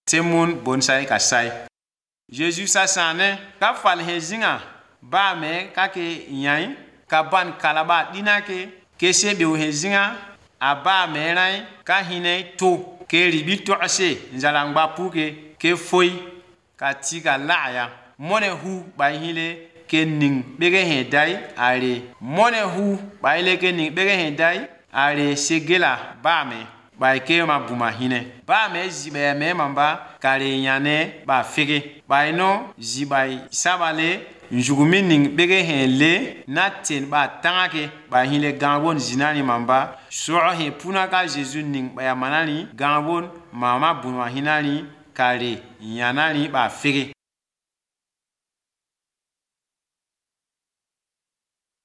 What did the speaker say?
temun bonsai kasai. Jésus sa sane ka fal hezinga ba me ka ke nyai ka ban kalaba dinake ke se be hezinga aba me rai ka hine to ke ribito ase nzalangba puke ke foi ka tiga laaya mone hu ba hile ke ning bege hedai are mone hu ba hile ke ning bege hedai are segela ba me ba ke ma buma hine ba me zibe me mamba kare nyane ba fege ba ino zibai sabale njugumi ning bege hele na ten ba tangake ba hile gangwon zinani mamba so he puna ka Jesus ning ba ya manani gangwon mama buma hinani kare nyanani ba fege